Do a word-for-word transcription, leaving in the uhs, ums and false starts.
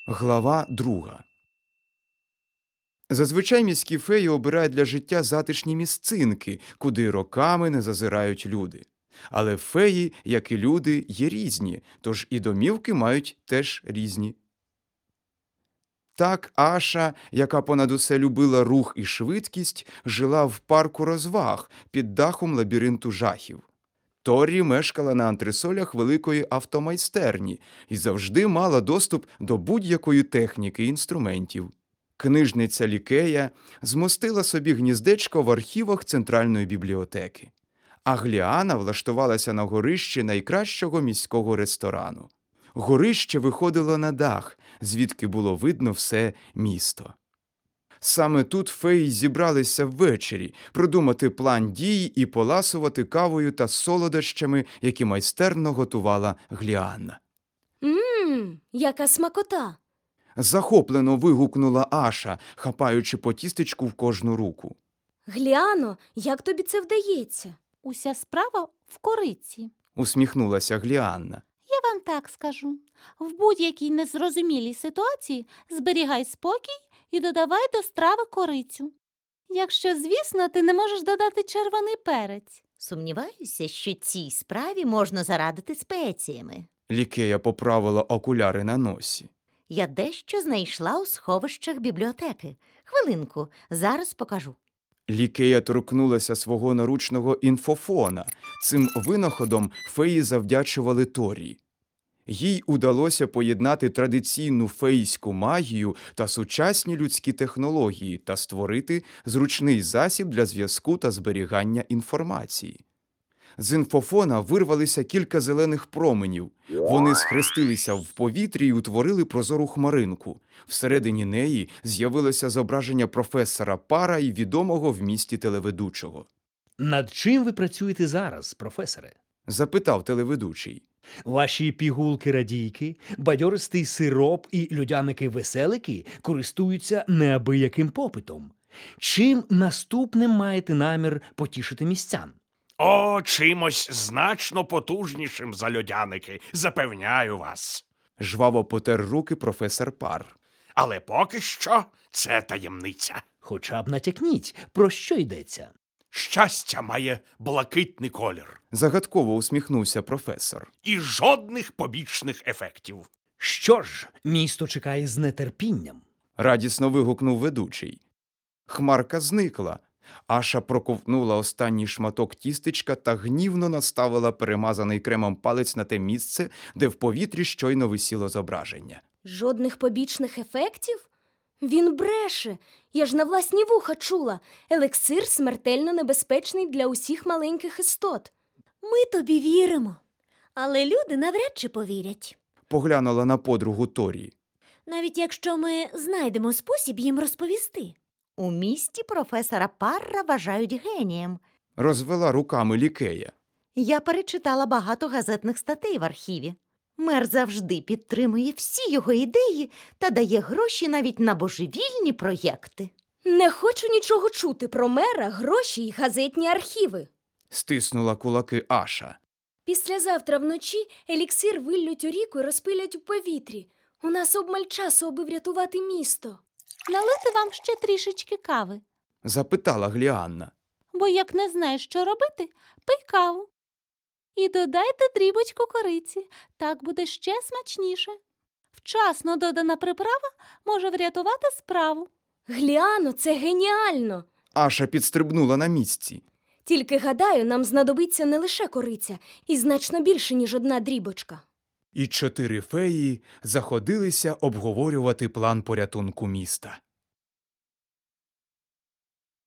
Глава друга. Зазвичай міські феї обирають для життя затишні місцинки, куди роками не зазирають люди. Але феї, як і люди, є різні, тож і домівки мають теж різні. Так Аша, яка понад усе любила рух і швидкість, жила в парку розваг під дахом лабіринту жахів. Торрі мешкала на антресолях великої автомайстерні і завжди мала доступ до будь-якої техніки і інструментів. Книжниця Лікея змостила собі гніздечко в архівах Центральної бібліотеки. А Гліана влаштувалася на горищі найкращого міського ресторану. Горище виходило на дах, звідки було видно все місто. Саме тут феї зібралися ввечері продумати план дій і поласувати кавою та солодощами, які майстерно готувала Гліанна. Ммм, яка смакота! Захоплено вигукнула Аша, хапаючи по тістечку в кожну руку. Гліано, як тобі це вдається? Уся справа в кориці. Усміхнулася Гліанна. Я вам так скажу. В будь-якій незрозумілій ситуації зберігай спокій і додавай до страви корицю. Якщо, звісно, ти не можеш додати червоний перець. Сумніваюся, що цій справі можна зарадити спеціями. Лікея поправила окуляри на носі. Я дещо знайшла у сховищах бібліотеки. Хвилинку, зараз покажу. Лікея торкнулася свого наручного інфофона. Цим винаходом феї завдячували Торі. Їй удалося поєднати традиційну фейську магію та сучасні людські технології та створити зручний засіб для зв'язку та зберігання інформації. З інфофона вирвалися кілька зелених променів. Вони схрестилися в повітрі і утворили прозору хмаринку. Всередині неї з'явилося зображення професора Пара і відомого в місті телеведучого. Над чим ви працюєте зараз, професоре? Запитав телеведучий. Ваші пігулки-радійки, бадьористий сироп і людяники-веселики користуються неабияким попитом. Чим наступним маєте намір потішити містян? О, чимось значно потужнішим за льодяники, запевняю вас. Жваво потер руки професор Пар. Але поки що це таємниця. Хоча б натякніть, про що йдеться? Щастя має блакитний колір. Загадково усміхнувся професор. І жодних побічних ефектів. Що ж, місто чекає з нетерпінням. Радісно вигукнув ведучий. Хмарка зникла. Аша проковтнула останній шматок тістечка та гнівно наставила перемазаний кремом палець на те місце, де в повітрі щойно висіло зображення. Жодних побічних ефектів? Він бреше. Я ж на власні вуха чула. Елексир смертельно небезпечний для усіх маленьких істот. Ми тобі віримо, але люди навряд чи повірять. Поглянула на подругу Торі. Навіть якщо ми знайдемо спосіб їм розповісти. У місті професора Парра вважають генієм. Розвела руками Лікея. Я перечитала багато газетних статей в архіві. Мер завжди підтримує всі його ідеї та дає гроші навіть на божевільні проєкти. Не хочу нічого чути про мера, гроші і газетні архіви. Стиснула кулаки Аша. Післязавтра вночі еліксир виллють у ріку і розпилять у повітрі. У нас обмаль часу, аби врятувати місто. Налити вам ще трішечки кави. Запитала Гліанна. Бо як не знаєш, що робити, пий каву. І додайте дрібочку кориці. Так буде ще смачніше. Вчасно додана приправа може врятувати справу. Гліано, це геніально! Аша підстрибнула на місці. Тільки, гадаю, нам знадобиться не лише кориця, і значно більше, ніж одна дрібочка. І чотири феї заходилися обговорювати план порятунку міста.